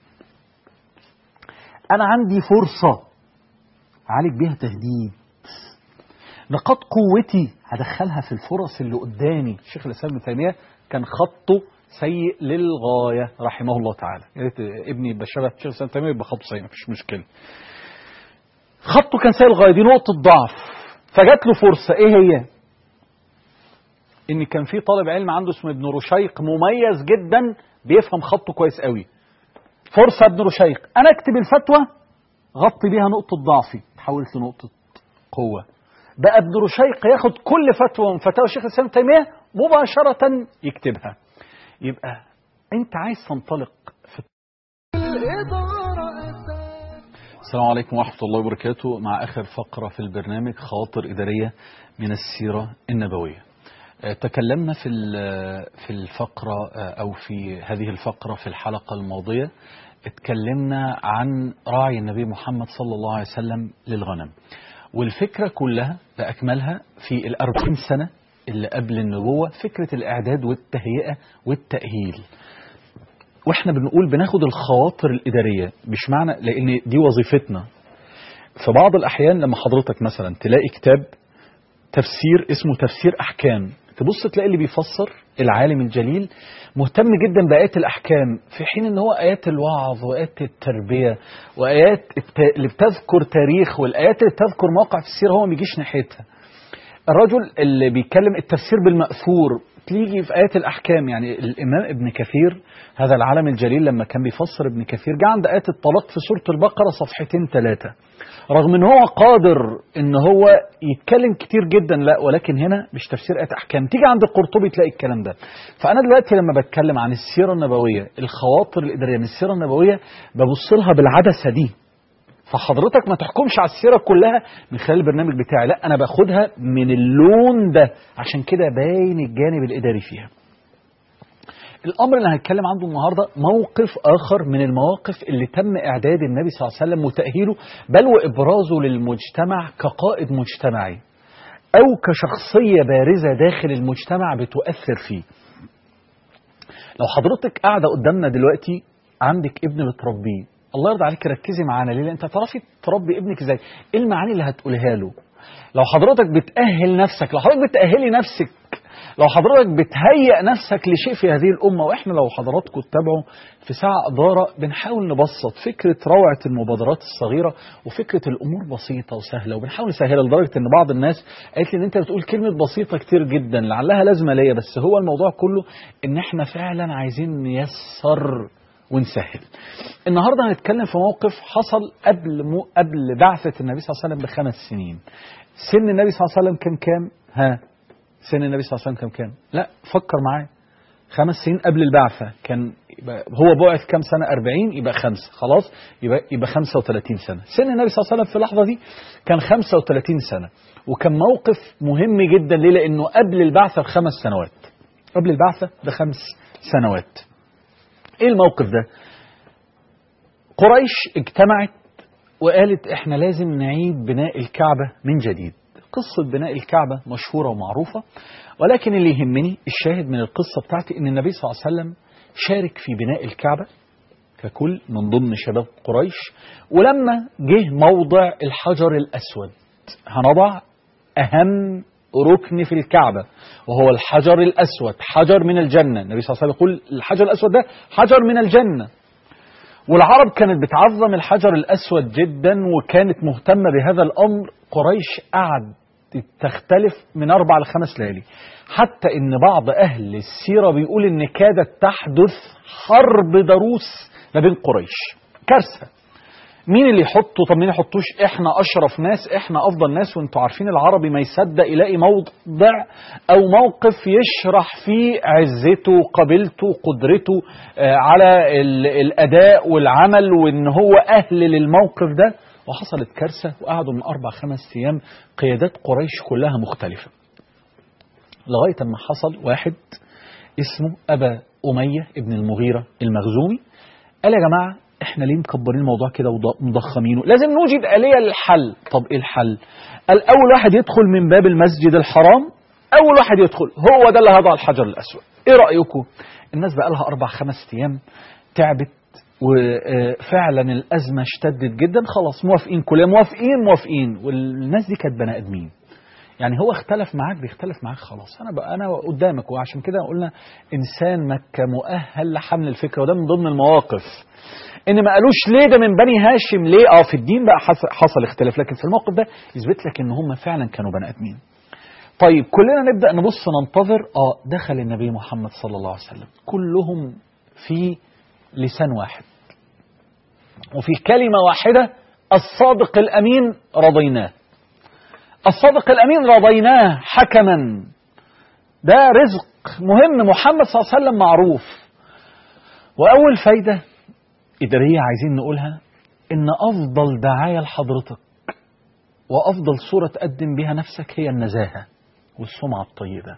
انا عندي فرصة، عالج بيها تهديد. نقاط قوتي هدخلها في الفرص اللي قدامي. الشيخ الإسلام ابن تيمية كان خطه سيء للغاية رحمه الله تعالى. يا ريت ابني يبقى شبه الشيخ الإسلام ابن تيمية يبقى خطه سيء، مفيش مشكلة. خطه كان سيء للغاية، دي نقطة ضعف. فجات له فرصة، ايه هي؟ ان كان في طالب علم عنده اسمه ابن رشيق مميز جدا بيفهم خطه كويس قوي. فرصة ابن رشيق، انا اكتب الفتوى غطي بيها نقطة ضعفي، تحولت لنقطة قوة. بقى ابن رشيق ياخد كل فتوى من فتاوى الشيخ الإسلام ابن تيمية مباشرة يكتبها. يبقى انت عايز تنطلق في السلام عليكم ورحمة الله وبركاته. مع آخر فقرة في البرنامج خواطر إدارية من السيرة النبوية. تكلمنا في الفقرة أو في هذه الفقرة في الحلقة الماضية، اتكلمنا عن راعي النبي محمد صلى الله عليه وسلم للغنم. والفكرة كلها بأكملها في 40 سنة اللي قبل النبوة، فكرة الإعداد والتهيئة والتأهيل. واحنا بنقول بناخد الخواطر الإدارية، مش معنى لأن دي وظيفتنا. في بعض الأحيان لما حضرتك مثلا تلاقي كتاب تفسير اسمه تفسير أحكام، تبص تلاقي اللي بيفسر العالم الجليل مهتم جدا بآيات الأحكام، في حين ان هو آيات الوعظ وآيات التربية وآيات اللي بتذكر تاريخ والآيات اللي بتذكر مواقع في السيرة هو ما بيجيش ناحيتها. الرجل اللي بيتكلم التفسير بالمأثور تيجي في آيات الأحكام. يعني الإمام ابن كثير هذا العالم الجليل لما كان بيفسر ابن كثير جاء عند آيات الطلاق في سورة البقرة صفحتين 3، رغم ان هو قادر ان هو يتكلم كتير جدا، لا ولكن هنا مش تفسير آيات أحكام. تيجي عند القرطبي تلاقي الكلام ده. فأنا دلوقتي لما بتكلم عن السيرة النبوية، الخواطر الإدارية من السيرة النبوية، ببص لها بالعدسة دي. فحضرتك ما تحكمش على السيرة كلها من خلال البرنامج بتاعي، لا أنا باخدها من اللون ده، عشان كده باين الجانب الإداري فيها. الأمر اللي هنتكلم عنه النهاردة موقف آخر من المواقف اللي تم إعداد النبي صلى الله عليه وسلم وتأهيله، بل وإبرازه للمجتمع كقائد مجتمعي أو كشخصية بارزة داخل المجتمع بتؤثر فيه. لو حضرتك قاعدة قدامنا دلوقتي عندك ابن بتربيه، الله يرضى عليك ركزي معانا، ليه؟ انت تعرفي تربي ابنك ازاي؟ ايه المعاني اللي هتقولها له؟ لو حضرتك بتأهل نفسك، لو حضرتك بتأهلي نفسك، لو حضرتك بتهيئ نفسك لشيء في هذه الأمة. وإحنا لو حضراتكم تتابعوا في ساعة إدارة بنحاول نبسط فكرة روعة المبادرات الصغيرة، وفكرة الأمور بسيطة وسهلة، وبنحاول نسهلها، لدرجة إن بعض الناس قالت لي إن أنت بتقول كلمة بسيطة كتير جدا لعلها لازمة ليا، بس هو الموضوع كله إن إحنا فعلا عايزين نيسر ونسهل. النهاردة هنتكلم في موقف حصل قبل بعثة النبي صلى الله عليه وسلم ب5 سنين. سن النبي صلى الله عليه وسلم كان كام؟ سن النبي صلى الله عليه وسلم كام؟ لا فكر معايا، 5 سنين قبل البعثة كان هو بعث كام سنة؟ 40 يبقى 5 خلاص، يبقى 35 سنة. سن النبي صلى الله عليه وسلم في اللحظة دي كان 35 سنة، وكان موقف مهم جدا. ليه؟ لأنه قبل البعثة ب5 سنوات، قبل البعثة ب5 سنوات. ايه الموقف ده؟ قريش اجتمعت وقالت احنا لازم نعيد بناء الكعبة من جديد. قصة بناء الكعبة مشهورة ومعروفة، ولكن اللي يهمني الشاهد من القصة بتاعتي ان النبي صلى الله عليه وسلم شارك في بناء الكعبة ككل من ضمن شباب قريش. ولما جه موضع الحجر الأسود هنضع أهم ركن في الكعبة وهو الحجر الأسود، حجر من الجنة. النبي صلى الله عليه وسلم يقول الحجر الأسود ده حجر من الجنة. والعرب كانت بتعظم الحجر الأسود جدا وكانت مهتمة بهذا الأمر. قريش قعد تختلف من 4 ل5 ليالي، حتى إن بعض أهل السيرة بيقول إن كادت تحدث حرب ضروس ما بين قريش. كارثة. مين اللي يحطه؟ طب مين يحطوش؟ احنا اشرف ناس، احنا افضل ناس. وانتوا عارفين العربي ما يصدق يلاقي موضع او موقف يشرح فيه عزته قبيلته قدرته على الاداء والعمل وان هو اهل للموقف ده. وحصلت كارثة وقعدوا من 4-5 ايام قيادات قريش كلها مختلفة، لغاية ما حصل واحد اسمه ابا امية ابن المغيرة المخزومي قال يا جماعة احنا ليه مكبرين الموضوع كده ومضخمينه؟ لازم نوجد آلية للحل. طب ايه الحل؟ قال اول واحد يدخل من باب المسجد الحرام، اول واحد يدخل هو ده اللي هيضع الحجر الاسود. ايه رأيكم؟ الناس بقى لها 4-5 ايام تعبت وفعلا الازمة اشتدت جدا. خلاص موافقين، كلنا موافقين. والناس دي كانت بني ادمين، يعني هو اختلف معاك بيختلف معاك خلاص. انا قدامك. وعشان كده قلنا انسان مكة مؤهل لحمل الفكرة، وده من ضمن المواقف ان ما قالوش ليه ده من بني هاشم ليه. في الدين بقى حصل اختلاف، لكن في الموقف ده يثبت لك ان هم فعلا كانوا بني ادمين. طيب كلنا نبدأ نبص ننتظر. دخل النبي محمد صلى الله عليه وسلم، كلهم في لسان واحد وفي كلمة واحدة: الصادق الأمين رضيناه. الصادق الأمين رضيناه حكما. ده رزق مهم. محمد صلى الله عليه وسلم معروف. وأول فايدة إدارية عايزين نقولها إن أفضل دعاية لحضرتك وأفضل صورة تقدم بها نفسك هي النزاهة والسمعة الطيبة.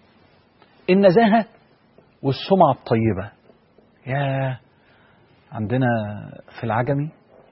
النزاهة والسمعة الطيبة. يا عندنا في العجمي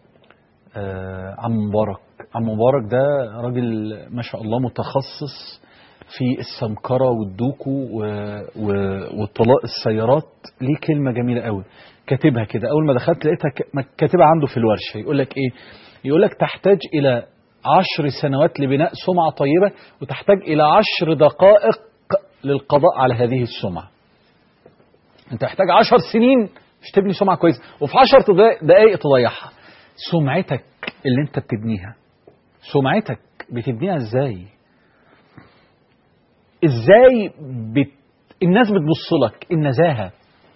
عم مبارك ده راجل ما شاء الله متخصص في السمكرة والدوكو والطلاق السيارات. ليه كلمة جميلة قوي كاتبها كده، أول ما دخلت لقيتها كاتبها عنده في الورشة. يقول لك إيه؟ يقول لك تحتاج إلى 10 سنوات لبناء سمعة طيبة، وتحتاج إلى 10 دقائق للقضاء على هذه السمعة. أنت تحتاج 10 سنين مش تبني سمعة كويسة، وفي 10 دقائق تضيعها. سمعتك اللي أنت بتبنيها، سمعتك بتبنيها إزاي؟ إزاي الناس بتبص لك؟ النزاهة.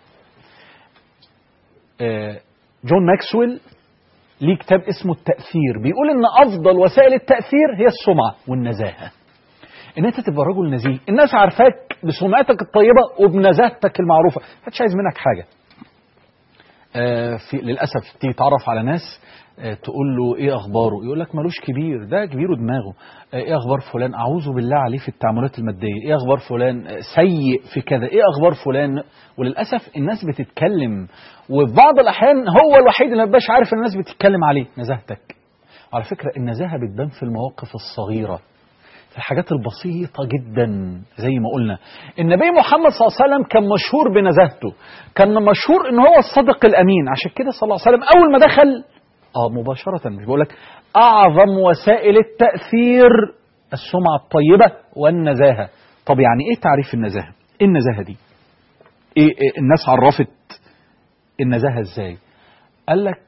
جون ماكسويل ليه كتاب اسمه التأثير، بيقول إن أفضل وسائل التأثير هي السمعة والنزاهة. إن أنت تبقى رجل نزيه، الناس عارفاك بسمعتك الطيبة وبنزاهتك المعروفة، محدش عايز منك حاجة. للأسف تيجي تعرف على ناس تقول له ايه اخباره، يقول لك ملوش كبير، ده كبيره دماغه. ايه اخبار فلان، اعوذ بالله عليه في التعاملات الماديه، ايه اخبار فلان سيء في كذا، ايه اخبار فلان. وللاسف الناس بتتكلم، وفي بعض الاحيان هو الوحيد اللي ما بيبقاش عارف الناس بتتكلم عليه. نزاهتك على فكره، النزاهه بتبان في المواقف الصغيره، في الحاجات البسيطة جدا. زي ما قلنا النبي محمد صلى الله عليه وسلم كان مشهور بنزاهته، كان مشهور ان هو الصادق الامين. عشان كده صلى الله عليه وسلم اول ما دخل مباشرة، مش بقول لك اعظم وسائل التأثير السمعة الطيبة والنزاهة. طب يعني ايه تعريف النزاهة؟ ايه النزاهة دي؟ إيه الناس عرفت النزاهة ازاي؟ قال لك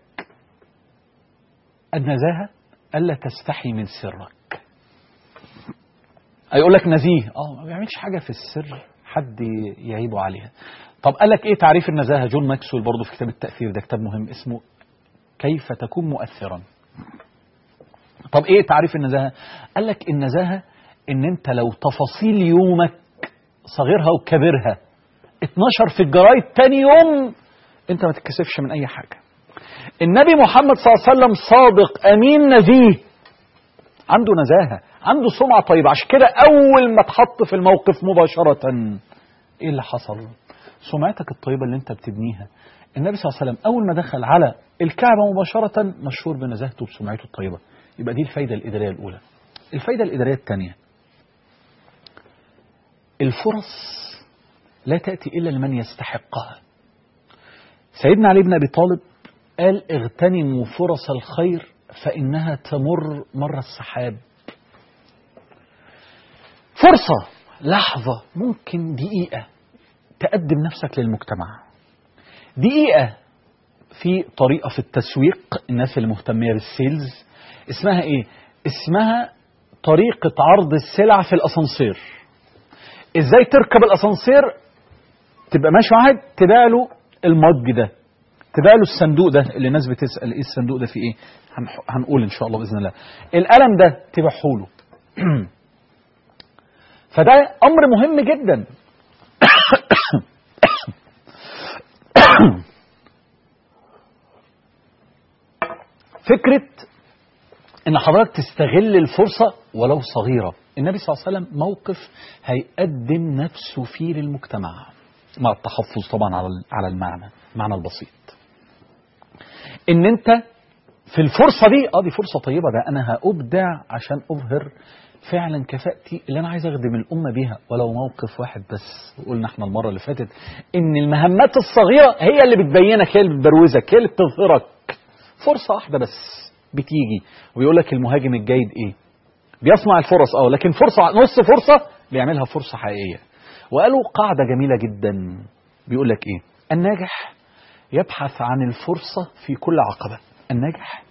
النزاهة الا تستحي من سرك. هيقول لك نزيه، ما بيعملش حاجة في السر حد يعيبه عليها. طب قال لك ايه تعريف النزاهة؟ جون ماكسويل برضه في كتاب التأثير، ده كتاب مهم اسمه كيف تكون مؤثرا. طب ايه تعريف النزاهة؟ قال لك النزاهة ان انت لو تفاصيل يومك صغيرها وكبيرها 12 في الجرايد تاني يوم انت ما تتكسفش من اي حاجة. النبي محمد صلى الله عليه وسلم صادق امين نزيه، عنده نزاهة، عنده سمعة طيبة. عشان كده أول ما اتحط في الموقف مباشرة إيه اللي حصل؟ سمعتك الطيبة اللي أنت بتبنيها. النبي صلى الله عليه وسلم أول ما دخل على الكعبة مباشرة مشهور بنزاهته وبسمعته الطيبة. يبقى دي الفايدة الإدارية الأولى. الفايدة الإدارية الثانية، الفرص لا تأتي إلا لمن يستحقها. سيدنا علي بن أبي طالب قال اغتنموا فرص الخير فإنها تمر مر السحاب. فرصة، لحظة، ممكن دقيقة تقدم نفسك للمجتمع، دقيقة في طريقة في التسويق. الناس اللي مهتمية بالسيلز اسمها ايه؟ اسمها طريقة عرض السلع في الأسانسير. ازاي تركب الأسانسير، تبقى ماشي واحد تبيع له المج ده، تبيع له الصندوق ده اللي الناس بتسأل ايه الصندوق ده فيه ايه، هنقول ان شاء الله بإذن الله. القلم ده تبيعه له. فده أمر مهم جدا. فكرة ان حضرتك تستغل الفرصة ولو صغيرة. النبي صلى الله عليه وسلم موقف هيقدم نفسه فيه للمجتمع، مع التحفظ طبعا على المعنى البسيط. ان انت في الفرصة دي فرصة طيبة، ده انا هأبدع عشان اظهر فعلا كفاءتي اللي انا عايز اخدم الامة بيها ولو موقف واحد بس. وقلنا احنا المرة اللي فاتت ان المهمات الصغيرة هي اللي بتبينك، هي اللي بتبروزك، هي اللي بتظهرك. فرصة واحدة بس بتيجي، وبيقول لك المهاجم الجيد ايه؟ بيصنع الفرص لكن فرصة، نص فرصة بيعملها فرصة حقيقية. وقالوا قاعدة جميلة جدا، بيقول لك ايه؟ الناجح يبحث عن الفرصة في كل عقبة. الناجح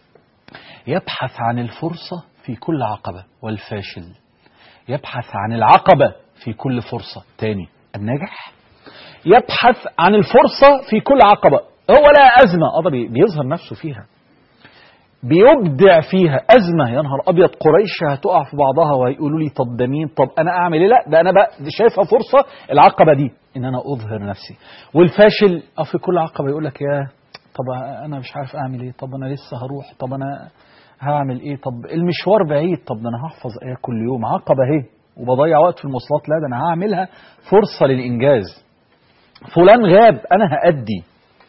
يبحث عن الفرصة في كل عقبة، والفاشل يبحث عن العقبة في كل فرصة. تاني، الناجح يبحث عن الفرصة في كل عقبة. هو لا أزمة بيظهر نفسه فيها، بيبدع فيها. أزمة يا نهار أبيض، قريش هتقع في بعضها وهيقولوا لي طب ده مين، طب أنا أعمل إيه؟ لا، ده أنا بقى شايفها فرصة، العقبة دي إن أنا أظهر نفسي. والفاشل في كل عقبة يقول لك يا طب أنا مش عارف أعمل إيه، طب أنا لسه هروح، طب أنا هعمل إيه، طب المشوار بعيد، طب ده أنا هحفظ آية كل يوم، عقبة أهي وبضيع وقت في المواصلات، لا ده أنا هعملها فرصة للإنجاز. فلان غاب، أنا هأدي.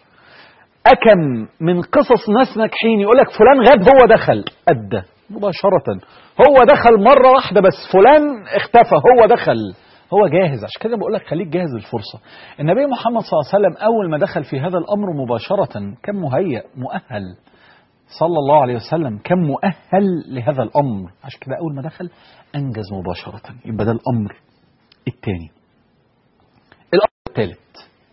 أكم من قصص ناس ناجحين يقول لك فلان غاب، هو دخل أدى مباشرة، هو دخل مرة واحدة بس، فلان اختفى، هو دخل، هو جاهز. عشان كده بقول لك خليك جاهز للفرصة. النبي محمد صلى الله عليه وسلم أول ما دخل في هذا الأمر مباشرة كان مهيأ مؤهل، صلى الله عليه وسلم كان مؤهل لهذا الأمر. عشان كده أول ما دخل أنجز مباشرة. يبقى ده الأمر الثاني. الأمر الثالث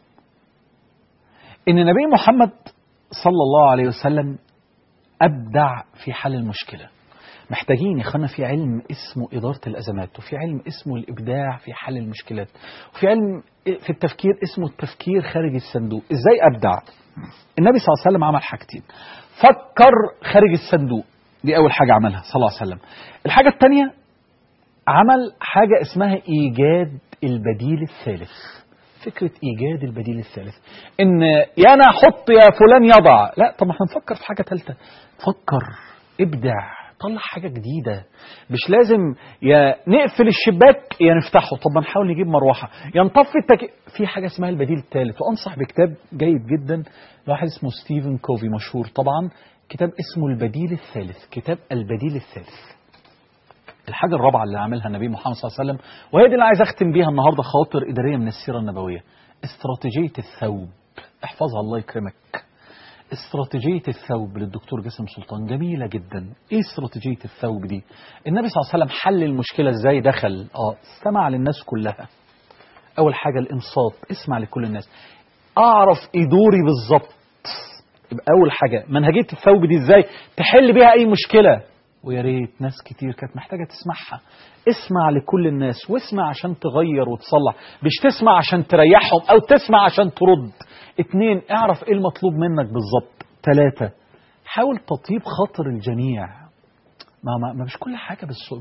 إن النبي محمد صلى الله عليه وسلم أبدع في حل المشكلة. محتاجين يخلنا في علم اسمه إدارة الأزمات، وفي علم اسمه الإبداع في حل المشكلات، وفي علم في التفكير اسمه التفكير خارج الصندوق. إزاي أبدع؟ النبي صلى الله عليه وسلم عمل حاجتين. فكر خارج الصندوق، دي أول حاجة عملها صلى الله عليه وسلم. الحاجة الثانية عمل حاجة اسمها إيجاد البديل الثالث. فكرة إيجاد البديل الثالث، إن يا أنا أحط يا فلان يضع، لا. طب ما احنا نفكر في حاجة ثالثة، فكر، ابدع، طلع حاجة جديدة. مش لازم يا نقفل الشباك يا نفتحه. طب ما نحاول نجيب مروحة، يا نطفي في حاجة اسمها البديل الثالث. وأنصح بكتاب جيد جدا لواحد اسمه ستيفن كوفي، مشهور طبعا، كتاب اسمه البديل الثالث، كتاب البديل الثالث. الحاجة الرابعة اللي عملها النبي محمد صلى الله عليه وسلم، وهي دي اللي عايز أختم بيها النهاردة، خواطر إدارية من السيرة النبوية، استراتيجية الثوب. احفظها الله يكرمك. استراتيجية الثوب للدكتور جاسم سلطان جميلة جدا. ايه استراتيجية الثوب دي؟ النبي صلى الله عليه وسلم حل المشكلة ازاي؟ دخل استمع للناس كلها. اول حاجة الانصات، اسمع لكل الناس، اعرف ايه دوري بالظبط. يبقى اول حاجة منهجية الثوب دي ازاي تحل بيها اي مشكلة. ويا ريت ناس كتير كانت محتاجة تسمعها. اسمع لكل الناس، واسمع عشان تغير وتصلح، مش تسمع عشان تريحهم او تسمع عشان ترد. 2، اعرف ايه المطلوب منك بالظبط. 3، حاول تطيب خاطر الجميع. ما مش كل حاجة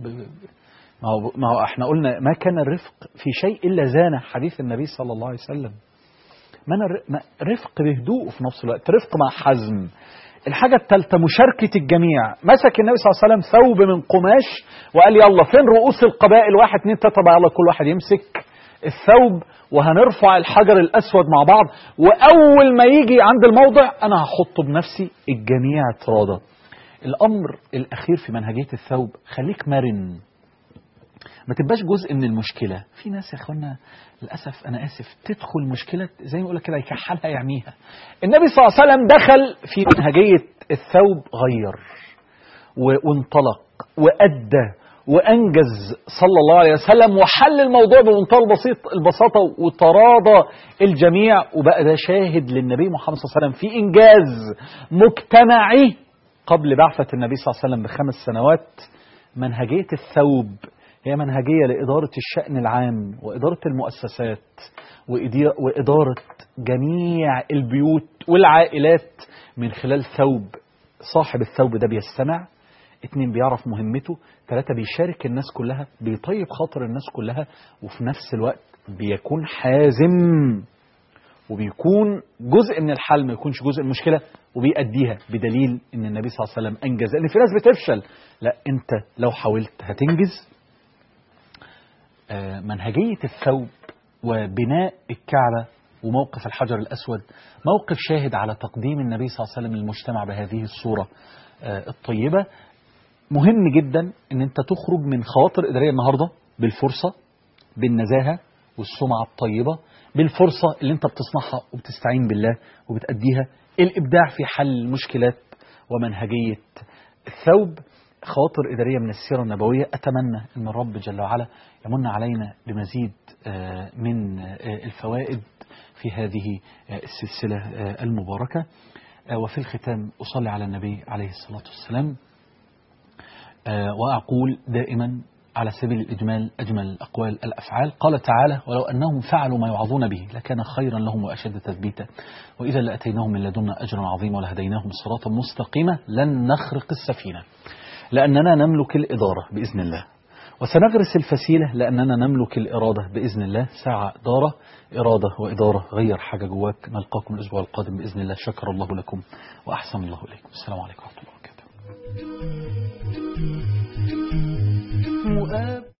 ما هو احنا قلنا ما كان الرفق في شيء إلا زانه، حديث النبي صلى الله عليه وسلم. رفق بهدوء في نفس الوقت، رفق مع حزم. الحاجة الثالثة مشاركة الجميع. مسك النبي صلى الله عليه وسلم ثوب من قماش وقال يلا فين رؤوس القبائل، 1 2 3 بقى، يلا كل واحد يمسك الثوب وهنرفع الحجر الأسود مع بعض، وأول ما يجي عند الموضع أنا هحطه بنفسي، الجميع تراضى. الأمر الأخير في منهجية الثوب، خليك مرن، ما تبقاش جزء من المشكلة. في ناس يا اخوانا للأسف أنا آسف تدخل مشكلة زي ما يقول لك كده يكحلها يعميها. النبي صلى الله عليه وسلم دخل في منهجية الثوب، غير وانطلق وأدى وأنجز صلى الله عليه وسلم، وحل الموضوع بمنتهى البساطة وتراضى الجميع. وبقى ده شاهد للنبي محمد صلى الله عليه وسلم في إنجاز مجتمعي قبل بعثة النبي صلى الله عليه وسلم ب5 سنوات. منهجية الثوب هي منهجية لإدارة الشأن العام وإدارة المؤسسات وإدارة جميع البيوت والعائلات من خلال ثوب. صاحب الثوب ده بيستمع، 2 بيعرف مهمته، 3 بيشارك الناس كلها، بيطيب خاطر الناس كلها، وفي نفس الوقت بيكون حازم وبيكون جزء من الحل، ما يكونش جزء من المشكلة، وبيأديها، بدليل ان النبي صلى الله عليه وسلم انجز. لان في ناس بتفشل، لا انت لو حاولت هتنجز. منهجية الثوب وبناء الكعبة وموقف الحجر الأسود موقف شاهد على تقديم النبي صلى الله عليه وسلم للمجتمع بهذه الصورة الطيبة. مهم جدا ان انت تخرج من خواطر إدارية النهاردة بالفرصة، بالنزاهة والسمعة الطيبة، بالفرصة اللي انت بتصنعها وبتستعين بالله وبتأديها، الإبداع في حل المشكلات ومنهجية الثوب. خواطر إدارية من السيرة النبوية. أتمنى أن الرب جل وعلا يمن علينا بمزيد من الفوائد في هذه السلسلة المباركة. وفي الختام أصلي على النبي عليه الصلاة والسلام، وأقول دائما على سبيل الإجمال أجمل الأقوال الأفعال. قال تعالى: ولو أنهم فعلوا ما يوعظون به لكان خيرا لهم وأشد تثبيتا وإذا لأتيناهم من لدنا أجرا عظيما ولهديناهم صراطا مستقيما. لن نخرق السفينة لأننا نملك الإدارة بإذن الله، وسنغرس الفسيلة لأننا نملك الإرادة بإذن الله. ساعة إرادة وإدارة. غير حاجة جواك. نلقاكم الأسبوع القادم بإذن الله. شكر الله لكم وأحسن الله إليكم. السلام عليكم ورحمة الله وبركاته.